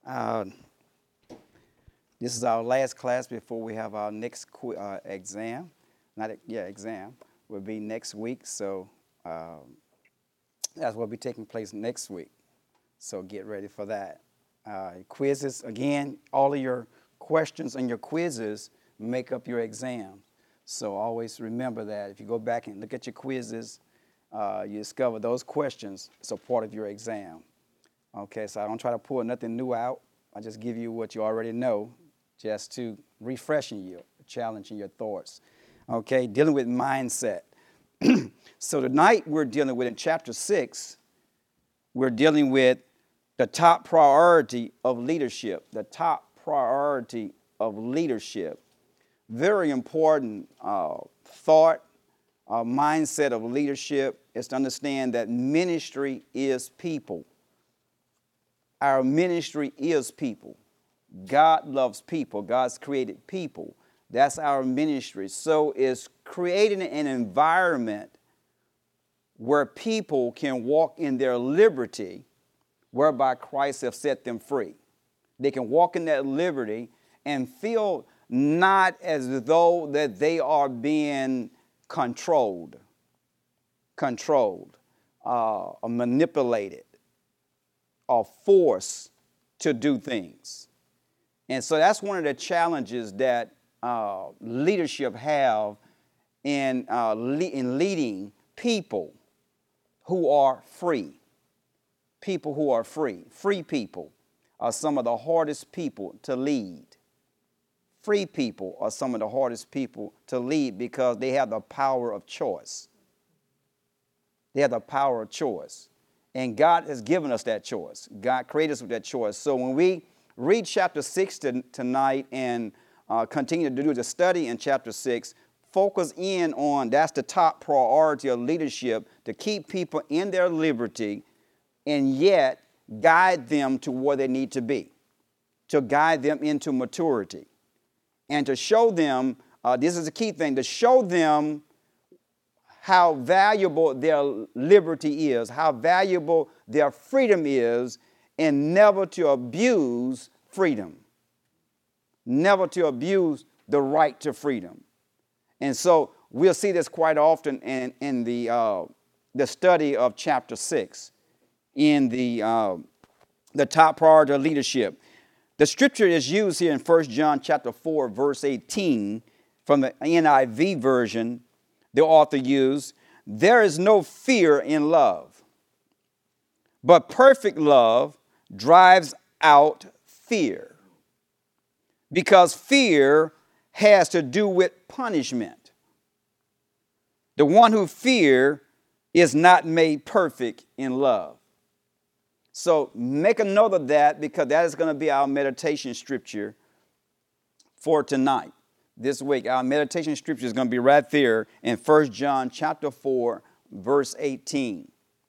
Uh, this is our last class before we have our next exam. Exam will be next week. So that's what will be taking place next week. So get ready for that. Quizzes, again, all of your questions and your quizzes make up your exam. So always remember that. If you go back and look at your quizzes, you discover those questions is a part of your exam. Okay, so I don't try to pull nothing new out. I just give you what you already know, just to refreshing you, challenging your thoughts. Okay, dealing with mindset. So tonight we're dealing with, in chapter 6, we're dealing with the top priority of leadership. The top priority of leadership. Very important thought, mindset of leadership is to understand that ministry is people. Our ministry is people. God loves people. God's created people. That's our ministry. So it's creating an environment where people can walk in their liberty, whereby Christ has set them free. They can walk in that liberty and feel not as though that they are being controlled, or manipulated, or forced to do things. And so that's one of the challenges that leadership have in leading people who are free. People who are free. Free people are some of the hardest people to lead. Free people are some of the hardest people to lead because they have the power of choice. They have the power of choice. And God has given us that choice. God created us with that choice. So when we read chapter 6 tonight and continue to do the study in chapter 6, focus in on that's the top priority of leadership, to keep people in their liberty and yet guide them to where they need to be, to guide them into maturity, and to show them, this is the key thing, to show them how valuable their liberty is, how valuable their freedom is, and never to abuse freedom, never to abuse the right to freedom. And so we'll see this quite often in the study of chapter 6, in the top priority of leadership. The scripture is used here in 1 John chapter 4, verse 18, from the NIV version. The author used, "There is no fear in love, but perfect love drives out fear, because fear has to do with punishment. The one who fears is not made perfect in love." So make a note of that, because that is going to be our meditation scripture for tonight. This week, our meditation scripture is going to be right there in 1 John chapter 4, verse 18.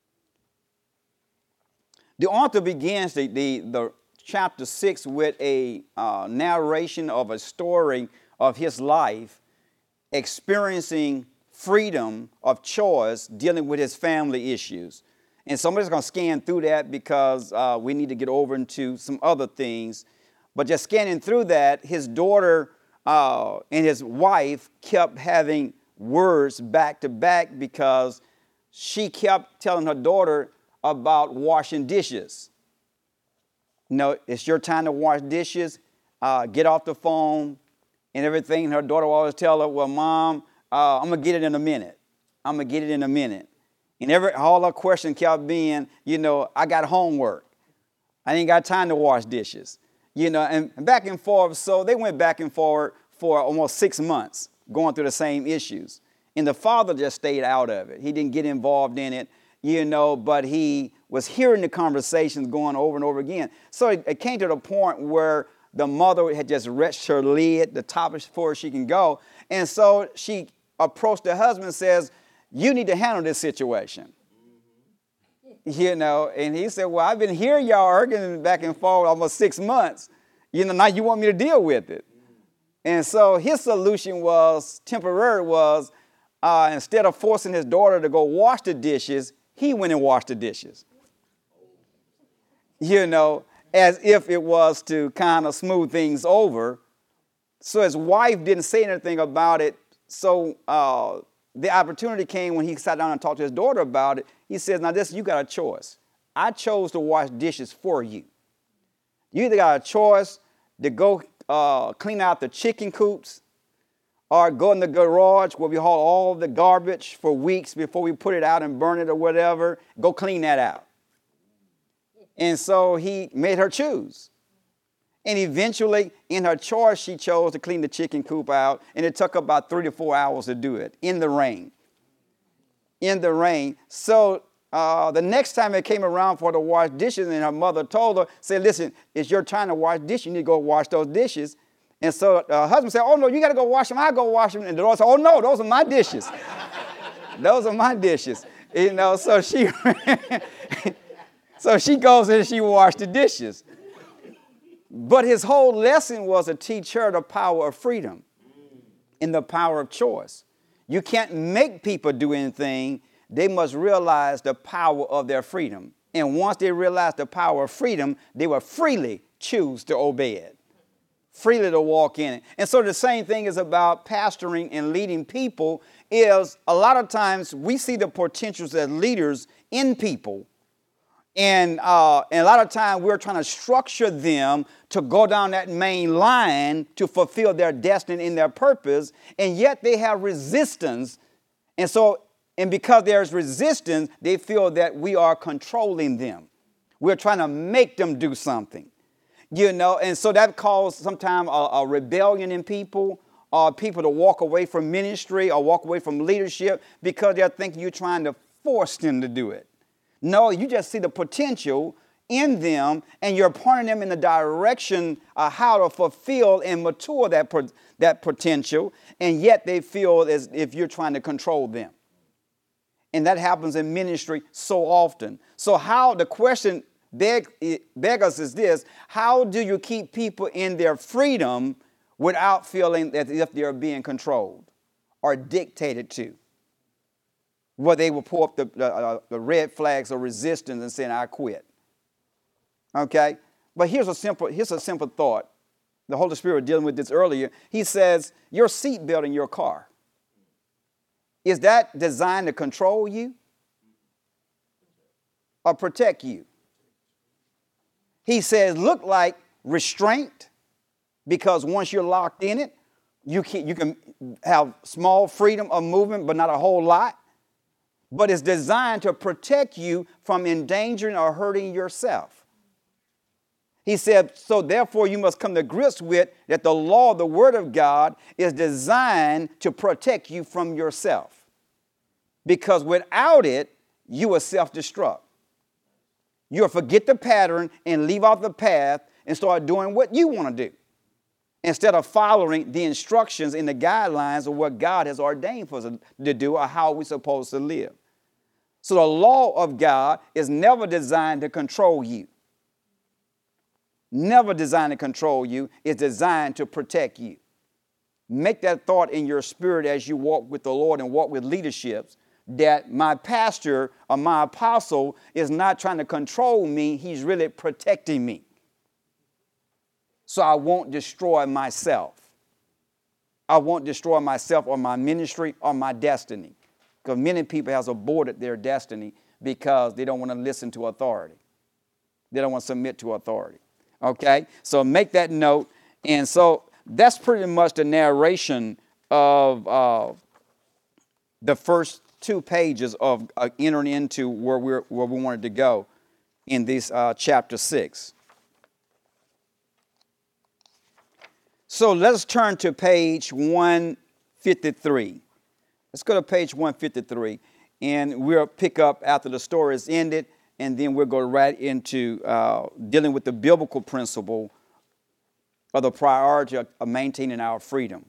The author begins the chapter 6 with a narration of a story of his life, experiencing freedom of choice, dealing with his family issues. And somebody's going to scan through that because we need to get over into some other things. But just scanning through that, his daughter and his wife kept having words back to back because she kept telling her daughter about washing dishes. No, it's your time to wash dishes. Get off the phone and everything. And her daughter will always tell her, "Well, Mom, I'm going to get it in a minute. I'm going to get it in a minute." And all her question kept being, "I got homework. I ain't got time to wash dishes." And back and forth. So they went back and forth for almost 6 months, going through the same issues. And the father just stayed out of it. He didn't get involved in it, but he was hearing the conversations going over and over again. So it came to the point where the mother had just rested her lid, the top as far as she can go. And so she approached the husband and says, "You need to handle this situation." And he said, "Well, I've been hearing y'all arguing back and forth almost 6 months. Now you want me to deal with it." And so his solution was, instead of forcing his daughter to go wash the dishes, he went and washed the dishes. as if it was to kind of smooth things over. So his wife didn't say anything about it. So the opportunity came when he sat down and talked to his daughter about it. He says, now this, you got a choice. I chose to wash dishes for you. You either got a choice to go clean out the chicken coops or go in the garage where we haul all the garbage for weeks before we put it out and burn it or whatever. Go clean that out. And so he made her choose. And eventually, in her choice, she chose to clean the chicken coop out. And it took about 3 to 4 hours to do it in the rain. In the rain. So the next time it came around for her to wash dishes, and her mother told her, said, listen, it's your time to wash dishes. You need to go wash those dishes. And so her husband said, oh, no, you got to go wash them. I'll go wash them. And the daughter said, oh, no, those are my dishes. Those are my dishes. You know, so she goes and she washed the dishes. But his whole lesson was to teach her the power of freedom and the power of choice. You can't make people do anything. They must realize the power of their freedom. And once they realize the power of freedom, they will freely choose to obey it, freely to walk in it. And so the same thing is about pastoring and leading people is a lot of times we see the potentials as leaders in people. And a lot of times we're trying to structure them to go down that main line to fulfill their destiny and their purpose. And yet they have resistance. And because there's resistance, they feel that we are controlling them. We're trying to make them do something, you know. And so that causes sometimes a rebellion in people, or people to walk away from ministry or walk away from leadership because they're thinking you're trying to force them to do it. No, you just see the potential in them, and you're pointing them in the direction of how to fulfill and mature that potential, and yet they feel as if you're trying to control them. And that happens in ministry so often. So how the question begs us is this: how do you keep people in their freedom without feeling as if they're being controlled or dictated to? Where they will pull up the red flags of resistance and saying, I quit. Okay? But here's a simple thought. The Holy Spirit was dealing with this earlier. He says, your seatbelt in your car, is that designed to control you or protect you? He says, look like restraint, because once you're locked in it, you can have small freedom of movement, but not a whole lot. But it's designed to protect you from endangering or hurting yourself. He said, so therefore you must come to grips with that the law, the word of God, is designed to protect you from yourself. Because without it, you will self-destruct. You'll forget the pattern and leave off the path and start doing what you want to do, instead of following the instructions and the guidelines of what God has ordained for us to do or how we're supposed to live. So the law of God is never designed to control you. Never designed to control you. It's designed to protect you. Make that thought in your spirit as you walk with the Lord and walk with leaderships, that my pastor or my apostle is not trying to control me. He's really protecting me, so I won't destroy myself. I won't destroy myself or my ministry or my destiny. Because many people have aborted their destiny because they don't want to listen to authority. They don't want to submit to authority. Okay? So make that note. And so that's pretty much the narration of the first 2 pages of entering into where we wanted to go in this chapter 6. So let's turn to page 153. Let's go to page 153, and we'll pick up after the story is ended, and then we'll go right into dealing with the biblical principle of the priority of maintaining our freedom.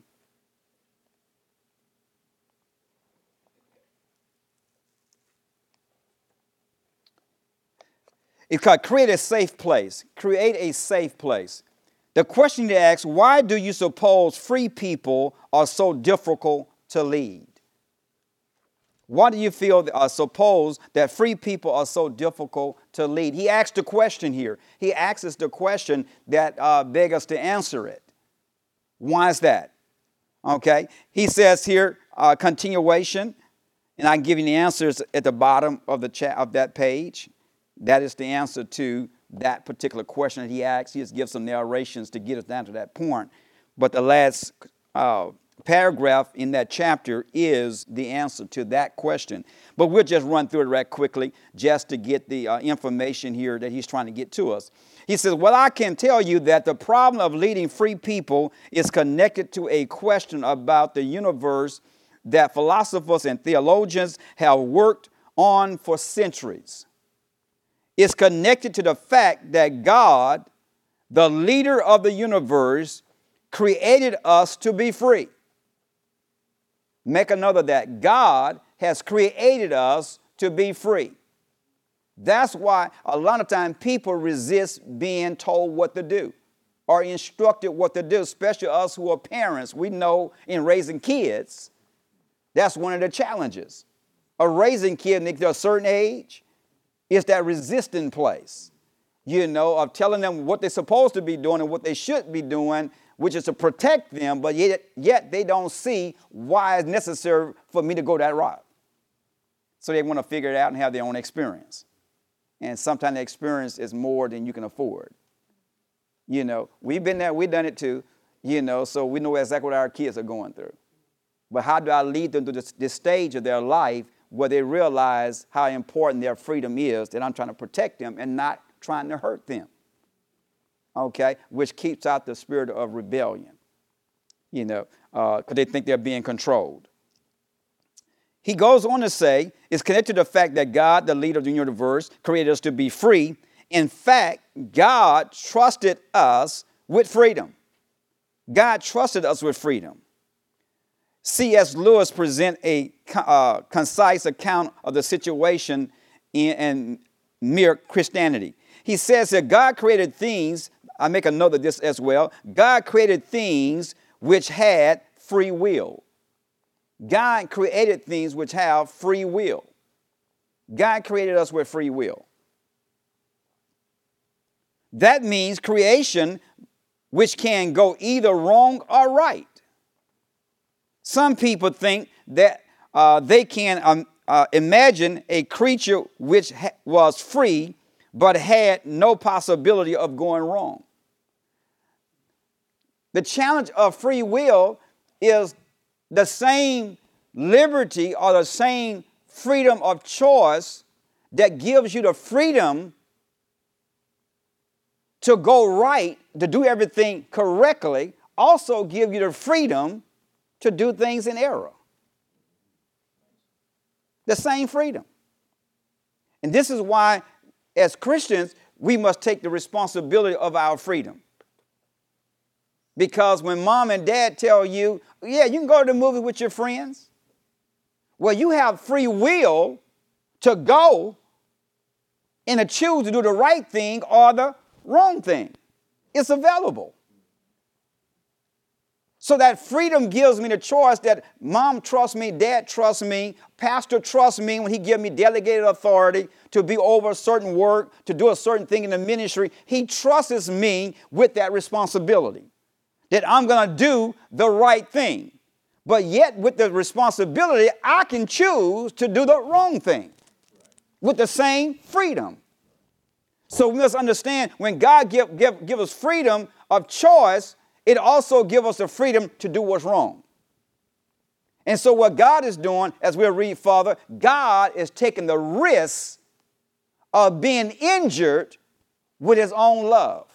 It's called create a safe place. Create a safe place. The question to ask, why do you suppose free people are so difficult to lead? Why do you feel, suppose that free people are so difficult to lead? He asked a question here. He asks us the question that begs us to answer it. Why is that? Okay. He says here, continuation, and I can give you the answers at the bottom of the chat of that page. That is the answer to that particular question that he asked. He just gives some narrations to get us down to that point. But the last paragraph in that chapter is the answer to that question. But we'll just run through it right quickly just to get the information here that he's trying to get to us. He says, well, I can tell you that the problem of leading free people is connected to a question about the universe that philosophers and theologians have worked on for centuries. It's connected to the fact that God, the leader of the universe, created us to be free. Make a note of that. God has created us to be free. That's why a lot of times people resist being told what to do or instructed what to do, especially us who are parents. We know in raising kids, that's one of the challenges of raising kids at a certain age. Is that resisting place, of telling them what they're supposed to be doing and what they should be doing, which is to protect them, but yet they don't see why it's necessary for me to go that route. So they want to figure it out and have their own experience. And sometimes the experience is more than you can afford. We've been there, we've done it too, so we know exactly what our kids are going through. But how do I lead them to this stage of their life where they realize how important their freedom is, that I'm trying to protect them and not trying to hurt them? Okay, which keeps out the spirit of rebellion, because they think they're being controlled. He goes on to say, it's connected to the fact that God, the leader of the universe, created us to be free. In fact, God trusted us with freedom. God trusted us with freedom. C.S. Lewis presents a concise account of the situation in mere Christianity. He says that God created things, I make a note of this as well, God created things which had free will. God created things which have free will. God created us with free will. That means creation which can go either wrong or right. Some people think that they can imagine a creature which was free but had no possibility of going wrong. The challenge of free will is the same liberty or the same freedom of choice that gives you the freedom to go right, to do everything correctly, also give you the freedom to do things in error. The same freedom. And this is why, as Christians, we must take the responsibility of our freedom. Because when mom and dad tell you, yeah, you can go to the movie with your friends. Well, you have free will to go and to choose to do the right thing or the wrong thing. It's available. So that freedom gives me the choice that mom trusts me, dad trusts me, pastor trusts me when he gives me delegated authority to be over a certain work, to do a certain thing in the ministry. He trusts me with that responsibility, that I'm going to do the right thing. But yet with the responsibility, I can choose to do the wrong thing with the same freedom. So we must understand when God give us freedom of choice, it also gives us the freedom to do what's wrong. And so what God is doing, as we'll read further, God is taking the risk of being injured with his own love.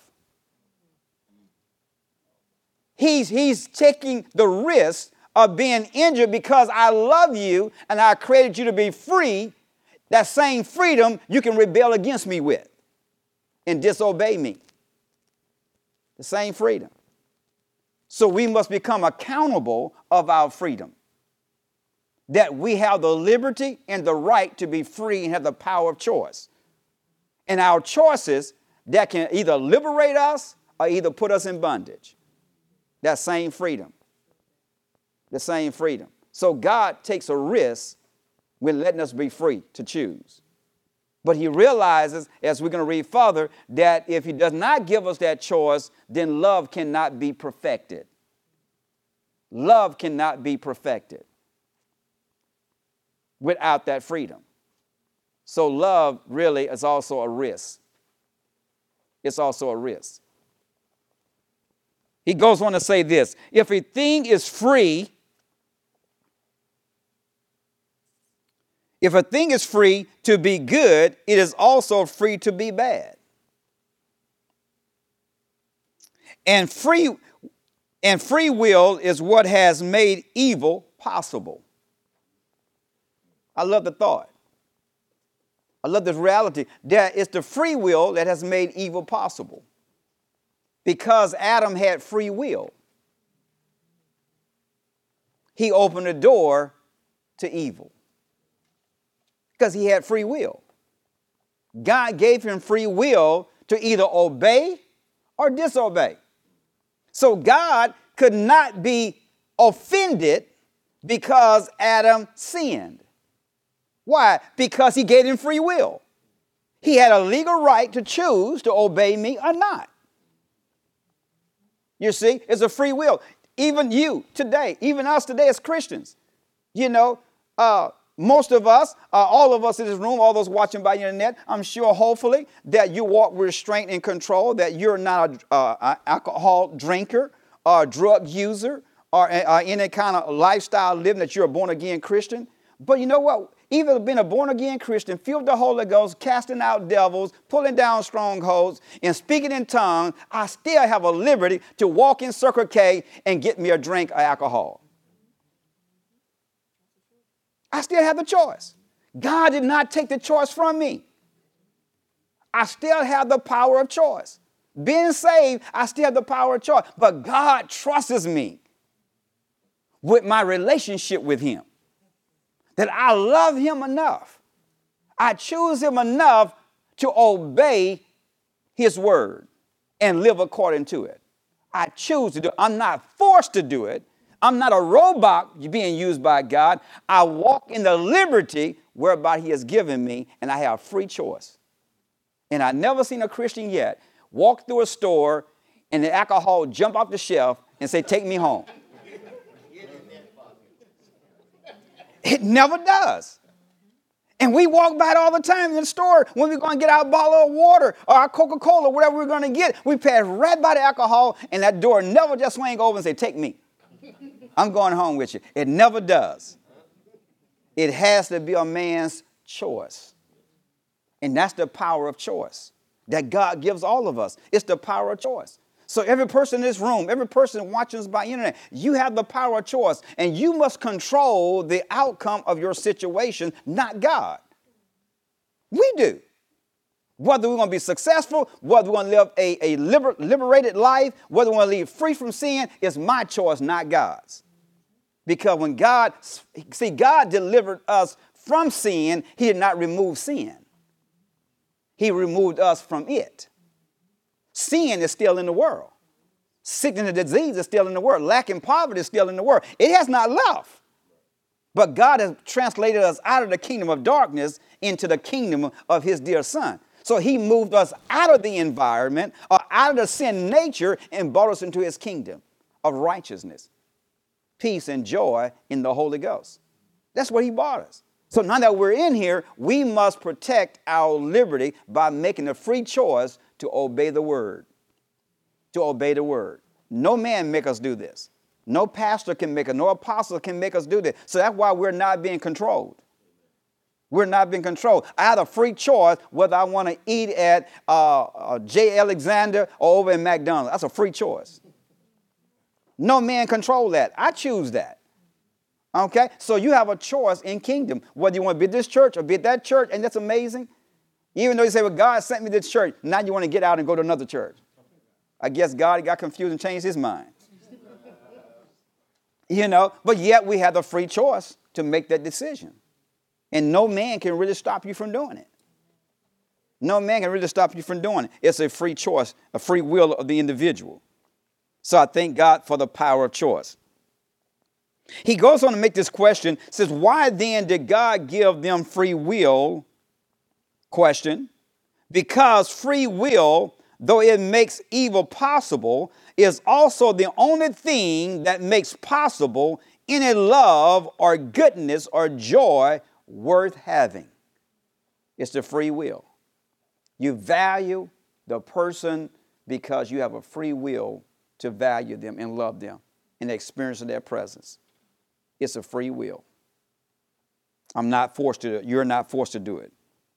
He's taking the risk of being injured because I love you and I created you to be free. That same freedom you can rebel against me with and disobey me. The same freedom. So we must become accountable of our freedom. That we have the liberty and the right to be free and have the power of choice. And our choices that can either liberate us or either put us in bondage. That same freedom. The same freedom. So God takes a risk We're letting us be free to choose. But he realizes, as we're going to read further, that if he does not give us that choice, then love cannot be perfected. Love cannot be perfected without that freedom. So love really is also a risk. It's also a risk. He goes on to say this: if a thing is free, to be good, it is also free to be bad. And free will is what has made evil possible. I love the thought. I love this reality that it's the free will that has made evil possible. Because Adam had free will, he opened the door to evil. Because he had free will. God gave him free will to either obey or disobey. So God could not be offended because Adam sinned. Why? Because he gave him free will. He had a legal right to choose to obey me or not. You see, it's a free will. Even you today, even us today as Christians, most of us, all of us in this room, all those watching by the internet, I'm sure, hopefully, that you walk with restraint and control, that you're not an alcohol drinker or a drug user or any kind of lifestyle living, that you're a born-again Christian. But you know what? Even being a born-again Christian, filled with the Holy Ghost, casting out devils, pulling down strongholds, and speaking in tongues, I still have a liberty to walk in Circle K and get me a drink of alcohol. I still have the choice. God did not take the choice from me. I still have the power of choice. Being saved, I still have the power of choice. But God trusts me with my relationship with him, that I love him enough. I choose him enough to obey his word and live according to it. I choose to do it. I'm not forced to do it. I'm not a robot being used by God. I walk in the liberty whereby he has given me, and I have free choice. And I've never seen a Christian yet walk through a store and the alcohol jump off the shelf and say, take me home. It never does. And we walk by it all the time in the store when we're going to get our bottle of water or our Coca-Cola, whatever we're going to get. We pass right by the alcohol, and that door never just swing over and say, take me. I'm going home with you. It never does. It has to be a man's choice. And that's the power of choice that God gives all of us. It's the power of choice. So every person in this room, every person watching us by internet, you have the power of choice, and you must control the outcome of your situation, not God. We do. Whether we're going to be successful, whether we're going to live a liberated life, whether we're going to live free from sin, is my choice, not God's. Because when God delivered us from sin, he did not remove sin. He removed us from it. Sin is still in the world. Sickness and disease is still in the world. Lack and poverty is still in the world. It has not left. But God has translated us out of the kingdom of darkness into the kingdom of his dear son. So he moved us out of the environment or out of the sin nature and brought us into his kingdom of righteousness, peace, and joy in the Holy Ghost. That's what he brought us. So now that we're in here, we must protect our liberty by making a free choice to obey the word. To obey the word. No man make us do this. No pastor can make us, no apostle can make us do this. So that's why we're not being controlled. We're not being controlled. I have a free choice whether I want to eat at J. Alexander or over in McDonald's. That's a free choice. No man control that. I choose that. Okay? So you have a choice in kingdom, whether you want to be at this church or be at that church, and that's amazing. Even though you say, well, God sent me to this church, now you want to get out and go to another church. I guess God got confused and changed his mind. But yet we have the free choice to make that decision. And no man can really stop you from doing it. No man can really stop you from doing it. It's a free choice, a free will of the individual. So I thank God for the power of choice. He goes on to make this question, says, why then did God give them free will? Question. Because free will, though it makes evil possible, is also the only thing that makes possible any love or goodness or joy worth having. It's the free will. You value the person because you have a free will to value them and love them and experience their presence. It's a free will. I'm not forced to, you're not forced to do it.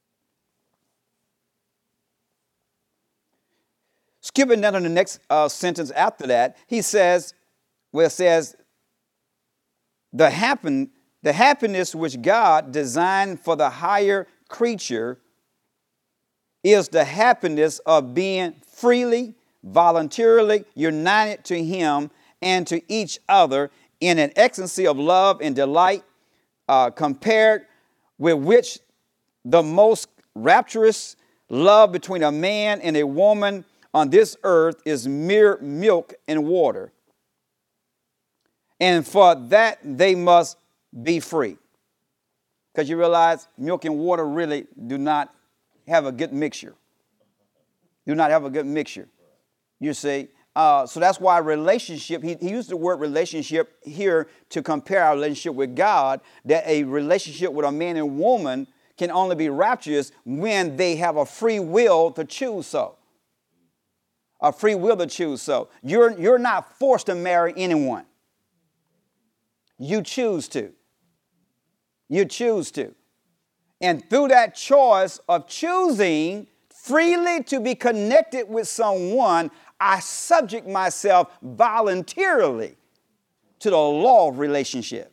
Skipping down to the next sentence after that, he says, where it says, the happiness which God designed for the higher creature is the happiness of being freely, voluntarily united to him and to each other in an ecstasy of love and delight, compared with which the most rapturous love between a man and a woman on this earth is mere milk and water. And for that, they must be free. Because you realize milk and water really do not have a good mixture. Do not have a good mixture. You see? So that's why relationship, he used the word relationship here to compare our relationship with God, that a relationship with a man and woman can only be rapturous when they have a free will to choose so. A free will to choose so. You're not forced to marry anyone. You choose to. You choose to. And through that choice of choosing freely to be connected with someone, I subject myself voluntarily to the law of relationship.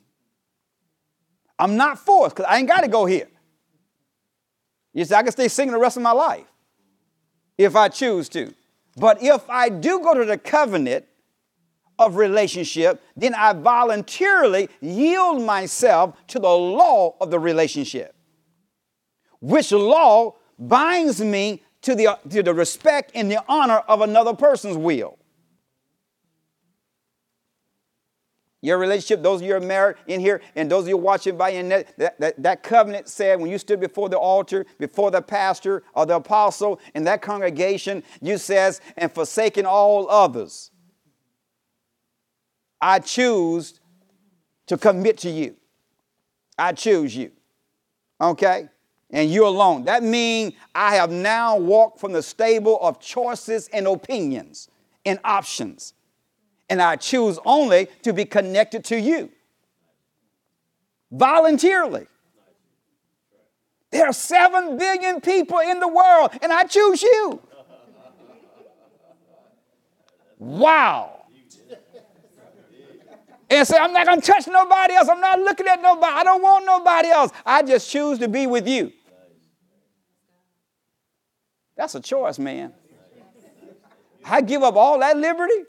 I'm not forced because I ain't got to go here. You see, I can stay singing the rest of my life if I choose to. But if I do go to the covenant of relationship, then I voluntarily yield myself to the law of the relationship, which law binds me to the respect and the honor of another person's will. Your relationship, those of you who are married in here, and those of you watching by internet, that covenant said when you stood before the altar, before the pastor or the apostle in that congregation, you says, and forsaking all others, I choose to commit to you. I choose you. Okay? And you alone. That means I have now walked from the stable of choices and opinions and options. And I choose only to be connected to you. Voluntarily. There are 7 billion people in the world, and I choose you. Wow. And say, I'm not going to touch nobody else. I'm not looking at nobody. I don't want nobody else. I just choose to be with you. That's a choice, man. I give up all that liberty.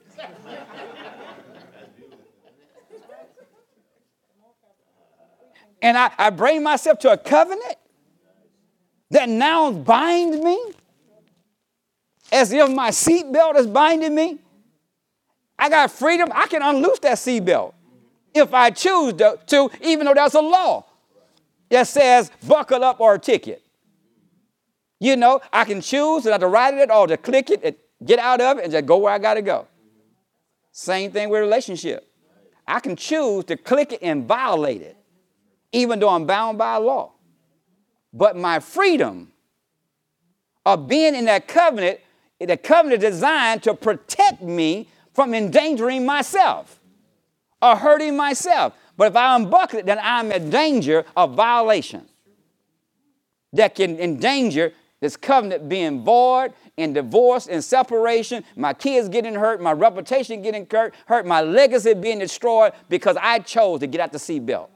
And I bring myself to a covenant that now binds me as if my seatbelt is binding me. I got freedom. I can unloose that seatbelt if I choose to, even though there's a law that says buckle up or a ticket. You know, I can choose not to ride it or to click it and get out of it and just go where I got to go. Same thing with relationship. I can choose to click it and violate it, even though I'm bound by law. But my freedom of being in that covenant, the covenant is designed to protect me from endangering myself or hurting myself. But if I unbuckle it, then I'm in danger of violation that can endanger this covenant being void and divorce and separation, my kids getting hurt, my reputation getting hurt, my legacy being destroyed because I chose to get out the seatbelt.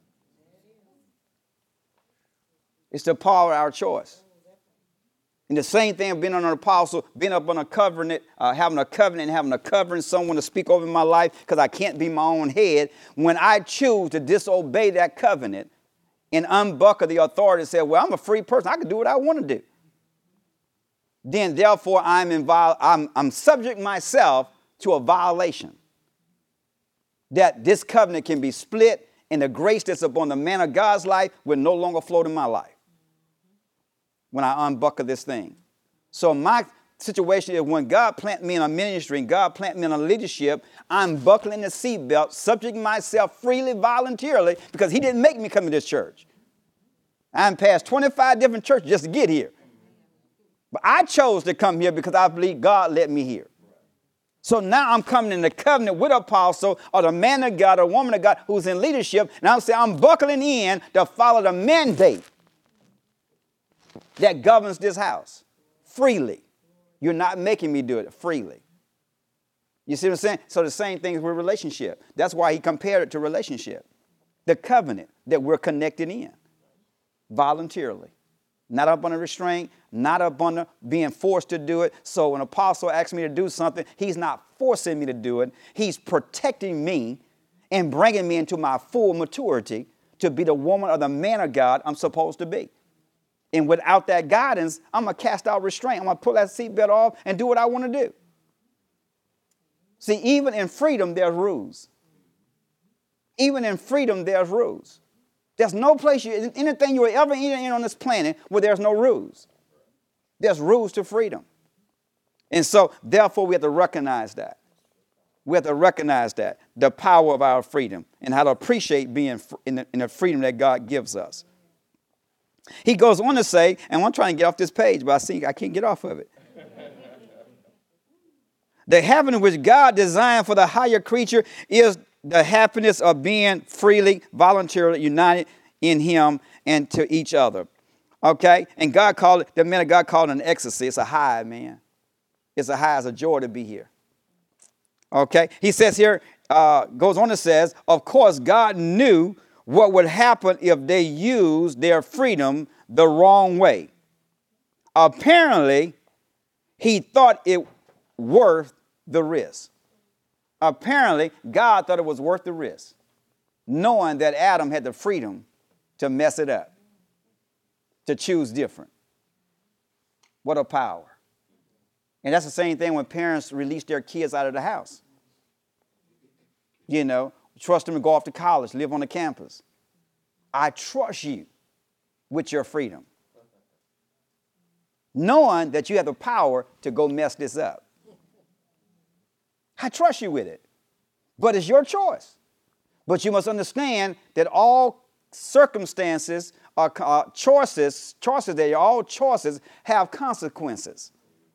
It's the power of our choice. And the same thing of being under an apostle, being up on a covenant, having a covenant, having a covering, someone to speak over my life because I can't be my own head. When I choose to disobey that covenant and unbuckle the authority and say, well, I'm a free person. I can do what I want to do. Then, therefore, I'm subject myself to a violation that this covenant can be split and the grace that's upon the man of God's life will no longer flow in my life when I unbuckle this thing. So my situation is when God planted me in a ministry and God planted me in a leadership, I'm buckling the seatbelt, subjecting myself freely, voluntarily, because he didn't make me come to this church. I'm past 25 different churches just to get here. But I chose to come here because I believe God led me here. So now I'm coming in the covenant with apostle or the man of God or woman of God who's in leadership. And I'm saying I'm buckling in to follow the mandate that governs this house freely. You're not making me do it freely. You see what I'm saying? So the same thing with relationship. That's why he compared it to relationship. The covenant that we're connected in voluntarily. Not up under restraint, not up under being forced to do it. So when an apostle asks me to do something, he's not forcing me to do it. He's protecting me and bringing me into my full maturity to be the woman or the man of God I'm supposed to be. And without that guidance, I'm going to cast out restraint. I'm going to pull that seatbelt off and do what I want to do. See, even in freedom, there's rules. Even in freedom, there's rules. There's no place, anything you will ever enter in on this planet where there's no rules. There's rules to freedom. And so, therefore, we have to recognize that. We have to recognize that, the power of our freedom and how to appreciate being in the freedom that God gives us. He goes on to say, and I'm trying to get off this page, but I see I can't get off of it. The happiness which God designed for the higher creature is the happiness of being freely, voluntarily united in him and to each other. Okay? And God called it, the man of God called it an ecstasy. It's a high, man. It's a high, it's a joy to be here. Okay? He says here, goes on and says, of course, God knew what would happen if they used their freedom the wrong way. Apparently, he thought it worth the risk. Apparently, God thought it was worth the risk, knowing that Adam had the freedom to mess it up, to choose different. What a power. And that's the same thing when parents release their kids out of the house. You know, trust them to go off to college, live on the campus. I trust you with your freedom, knowing that you have the power to go mess this up. I trust you with it, but it's your choice. But you must understand that all circumstances are choices. All choices have consequences.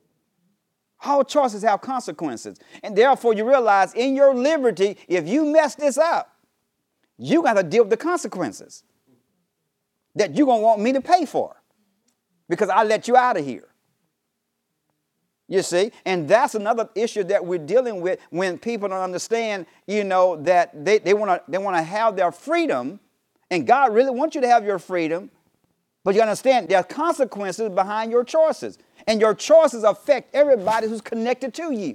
All choices have consequences. And therefore you realize in your liberty, if you mess this up, you got to deal with the consequences that you're going to want me to pay for because I let you out of here. You see, and that's another issue that we're dealing with when people don't understand, you know, that they want to have their freedom, and God really wants you to have your freedom, but you understand there are consequences behind your choices, and your choices affect everybody who's connected to you.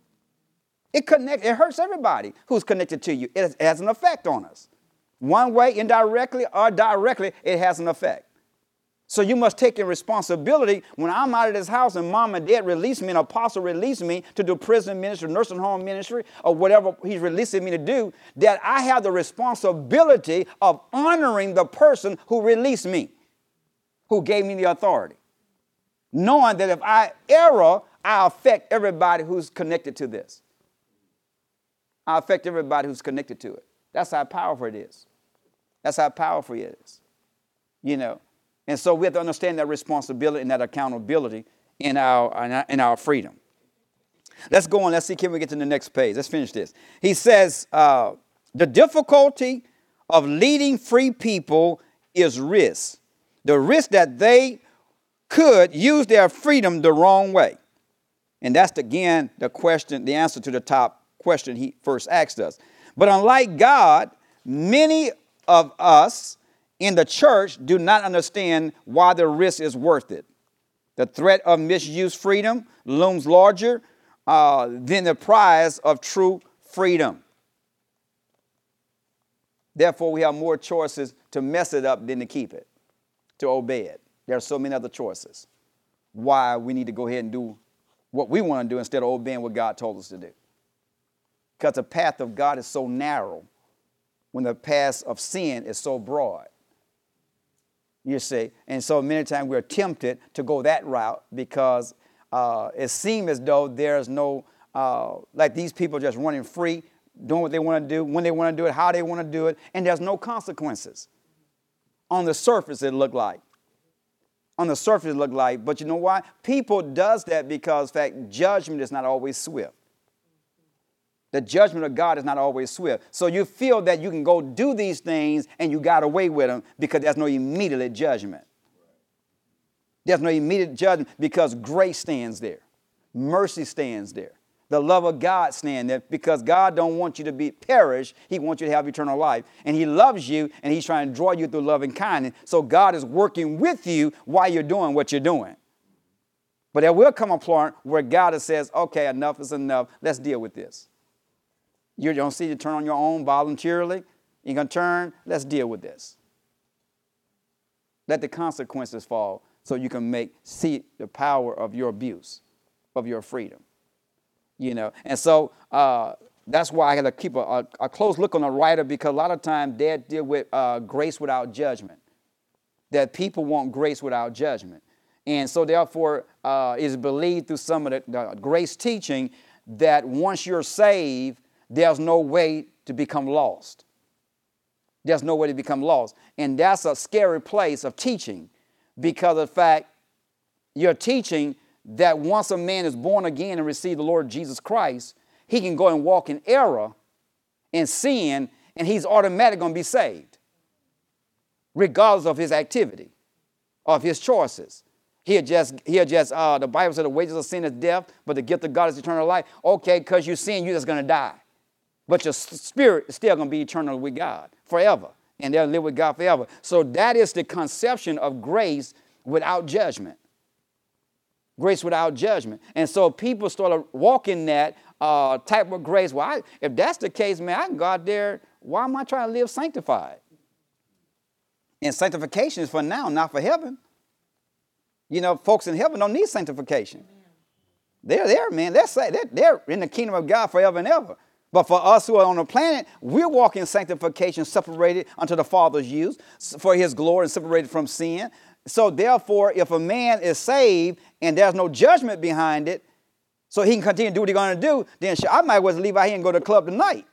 It hurts everybody who's connected to you. It has an effect on us. One way, indirectly or directly, it has an effect. So you must take your responsibility when I'm out of this house and mom and dad release me, an apostle release me to do prison ministry, nursing home ministry, or whatever he's releasing me to do, that I have the responsibility of honoring the person who released me, who gave me the authority. Knowing that if I err, I affect everybody who's connected to this. I affect everybody who's connected to it. That's how powerful it is. That's how powerful it is. You know. And so we have to understand that responsibility and that accountability in our freedom. Let's go on. Let's see. Can we get to the next page? Let's finish this. He says, the difficulty of leading free people is risk. The risk that they could use their freedom the wrong way. And that's, again, the answer to the top question he first asked us. But unlike God, many of us in the church do not understand why the risk is worth it. The threat of misused freedom looms larger than the prize of true freedom. Therefore, we have more choices to mess it up than to keep it, to obey it. There are so many other choices. Why we need to go ahead and do what we want to do instead of obeying what God told us to do. because the path of God is so narrow when the path of sin is so broad. You see, and so many times we're tempted to go that route because it seems as though there's no, like these people just running free, doing what they want to do, when they want to do it, how they want to do it, and there's no consequences. On the surface, it looked like. On the surface, it looked like, but you know why? People does that because, in fact, judgment is not always swift. The judgment of God is not always swift. So you feel that you can go do these things and you got away with them because there's no immediate judgment. There's no immediate judgment because grace stands there. Mercy stands there. The love of God stands there because God don't want you to perish. He wants you to have eternal life. And he loves you and he's trying to draw you through love and kindness. So God is working with you while you're doing what you're doing. But there will come a point where God says, okay, enough is enough. Let's deal with this. You don't see you turn on your own voluntarily. You're going to turn. Let's deal with this. Let the consequences fall so you can see the power of your abuse, of your freedom. You know, and so that's why I got to keep a close look on the writer, because a lot of times they deal with grace without judgment, that people want grace without judgment. And so therefore it's believed through some of the grace teaching that once you're saved, there's no way to become lost. There's no way to become lost. And that's a scary place of teaching, because of the fact you're teaching that once a man is born again and receive the Lord Jesus Christ, he can go and walk in error and sin, and he's automatically going to be saved, regardless of his activity, of his choices. The Bible said the wages of sin is death, but the gift of God is eternal life. Okay, because you sin, you're just going to die. But your spirit is still going to be eternal with God forever, and they'll live with God forever. So that is the conception of grace without judgment. Grace without judgment. And so people start walking that type of grace. Well, if that's the case, man, I can go out there. Why am I trying to live sanctified? And sanctification is for now, not for heaven. You know, folks in heaven don't need sanctification. They're there, man. They're in the kingdom of God forever and ever. But for us who are on the planet, we're walking in sanctification, separated unto the Father's use, for his glory, and separated from sin. So therefore, if a man is saved and there's no judgment behind it, so he can continue to do what he's going to do, then I might as well leave out here and go to the club tonight.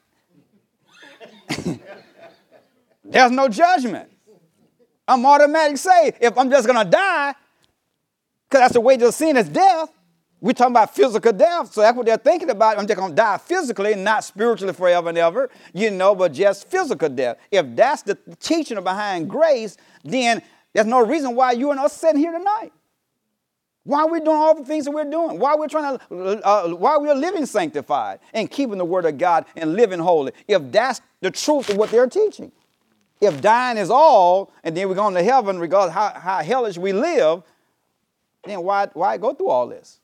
There's no judgment. I'm automatically saved. If I'm just going to die, because that's the wages of sin is death. We're talking about physical death, so that's what they're thinking about. I'm just going to die physically, not spiritually forever and ever, but just physical death. If that's the teaching behind grace, then there's no reason why you and us sitting here tonight. Why are we doing all the things that we're doing? Why we're living sanctified and keeping the word of God and living holy, if that's the truth of what they're teaching. If dying is all, and then we're going to heaven, regardless how hellish we live, then why go through all this?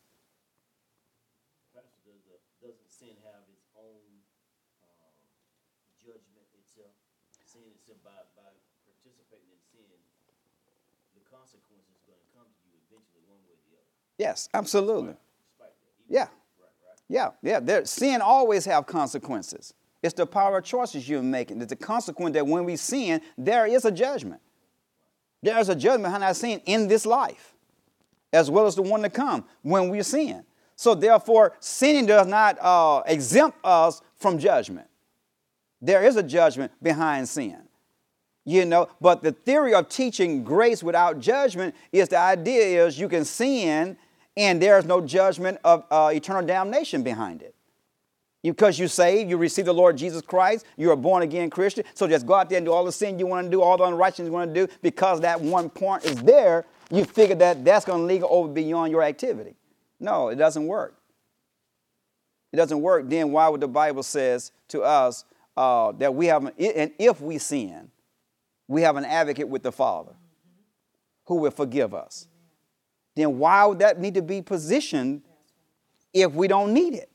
Doesn't sin have its own judgment itself? Sin itself, by participating in sin, the consequence is going to come to you eventually, one way or the other. Yes, absolutely. Yeah. Yeah. Sin always have consequences. It's the power of choices you're making. It's the consequence that when we sin, there is a judgment. There is a judgment behind our sin in this life, as well as the one to come when we sin. So therefore, sinning does not exempt us from judgment. There is a judgment behind sin. But the theory of teaching grace without judgment is the idea is you can sin and there's no judgment of eternal damnation behind it. Because you're saved, you receive the Lord Jesus Christ, you're a born-again Christian, so just go out there and do all the sin you want to do, all the unrighteousness you want to do, because that one point is there, you figure that that's going to legal over beyond your activity. No, it doesn't work. It doesn't work. Then why would the Bible says to us that we have, and if we sin, we have an advocate with the Father who will forgive us. Then why would that need to be positioned if we don't need it?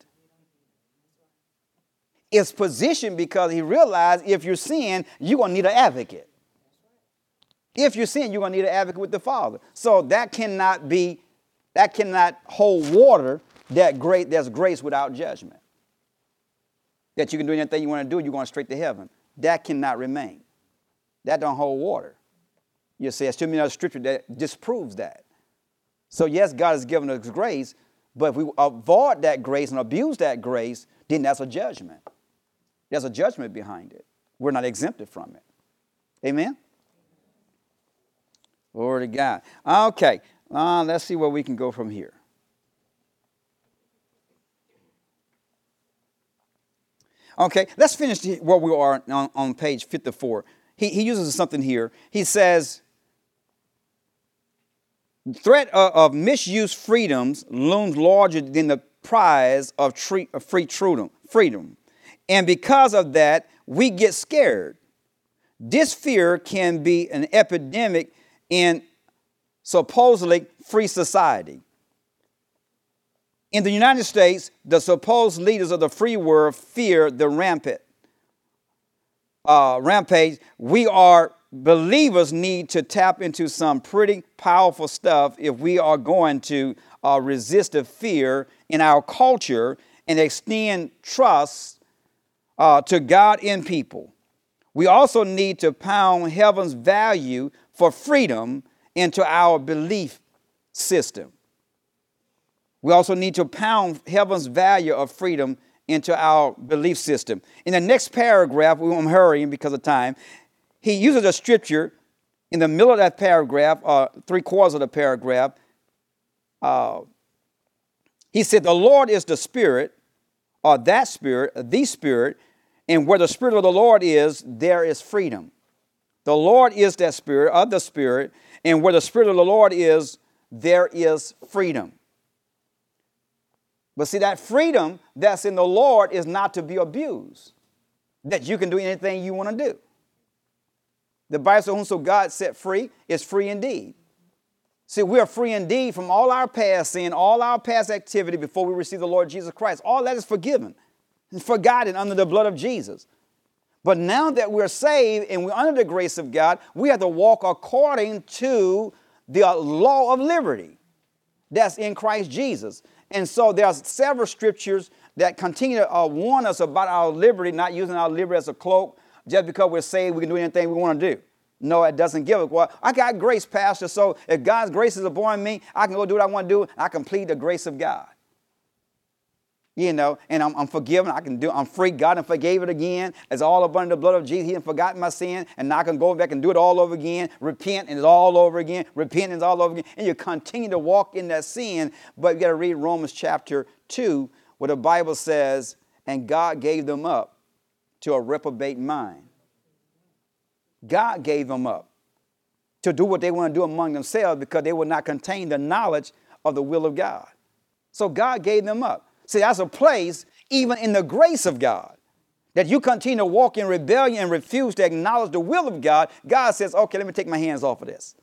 It's positioned because he realized if you sin, you're going to need an advocate. If you sin, you're going to need an advocate with the Father. So that cannot hold water, there's grace without judgment. that you can do anything you want to do, you're going straight to heaven. That cannot remain. That don't hold water. You see, there's too many other scripture that disproves that. So yes, God has given us grace, but if we avoid that grace and abuse that grace, then that's a judgment. There's a judgment behind it. We're not exempted from it. Amen? Glory to God. Okay, let's see where we can go from here. Okay, let's finish where we are on page 54. He uses something here. He says, threat of misused freedoms looms larger than the prize of free freedom. And because of that, we get scared. This fear can be an epidemic in supposedly free society. In the United States, the supposed leaders of the free world fear the rampage. We believers need to tap into some pretty powerful stuff if we are going to resist the fear in our culture and extend trust to God in people. We also need to pound heaven's value for freedom into our belief system. We also need to pound heaven's value of freedom into our belief system. In the next paragraph, I'm hurrying because of time, he uses a scripture in the middle of that paragraph, 3/4 of the paragraph. He said, the Lord is the Spirit, or that Spirit, the Spirit, and where the Spirit of the Lord is, there is freedom. The Lord is that Spirit, of the Spirit, and where the Spirit of the Lord is, there is freedom. But see, that freedom that's in the Lord is not to be abused, that you can do anything you want to do. The Bible says, whom so God set free is free indeed. See, we are free indeed from all our past sin, all our past activity before we receive the Lord Jesus Christ. All that is forgiven and forgotten under the blood of Jesus. But now that we're saved and we're under the grace of God, we have to walk according to the law of liberty that's in Christ Jesus. And so there are several scriptures that continue to warn us about our liberty, not using our liberty as a cloak. Just because we're saved, we can do anything we want to do. No, it doesn't give it. Well, I got grace, Pastor, so if God's grace is upon me, I can go do what I want to do. I can plead the grace of God. You know, and I'm forgiven. I'm free. God and forgave it again. It's all up under the blood of Jesus. He had forgotten my sin, and now I can go back and do it all over again. Repent, and it's all over again. Repent, and it's all over again. And you continue to walk in that sin. But you got to read Romans chapter 2, where the Bible says, and God gave them up to a reprobate mind. God gave them up to do what they want to do among themselves because they would not contain the knowledge of the will of God. So God gave them up. See, that's a place, even in the grace of God, that you continue to walk in rebellion and refuse to acknowledge the will of God. God says, okay, let me take my hands off of this.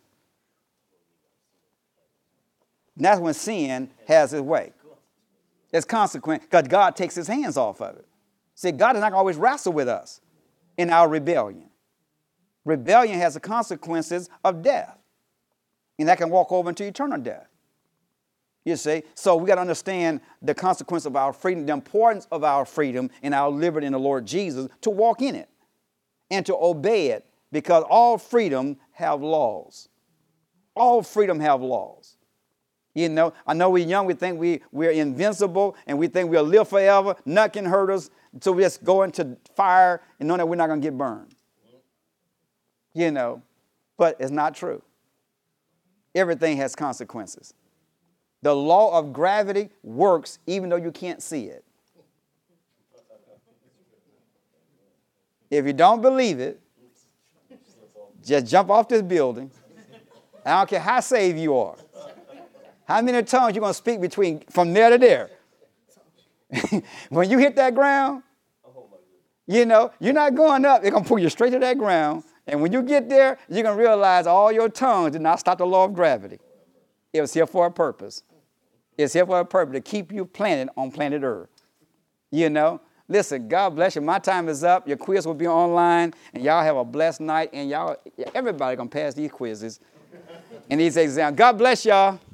And that's when sin has its way. It's consequent because God takes his hands off of it. See, God is not always wrestle with us in our rebellion. Rebellion has the consequences of death. And that can walk over into eternal death. You see, so we got to understand the consequence of our freedom, the importance of our freedom and our liberty in the Lord Jesus, to walk in it and to obey it, because all freedom have laws. All freedom have laws. You know, I know we're young, we think we're invincible, and we think we'll live forever. Nothing can hurt us, so we just go into fire and know that we're not going to get burned. You know, but it's not true. Everything has consequences. The law of gravity works even though you can't see it. If you don't believe it, just jump off this building. I don't care how saved you are. How many tongues you going to speak from there to there? When you hit that ground, you know, you're not going up. They're going to pull you straight to that ground. And when you get there, you're going to realize all your tongues did not stop the law of gravity. It was here for a purpose. It's here for a purpose, to keep you planted on planet Earth. You know? Listen, God bless you. My time is up. Your quiz will be online. And y'all have a blessed night. And everybody going to pass these quizzes and these exams. God bless y'all.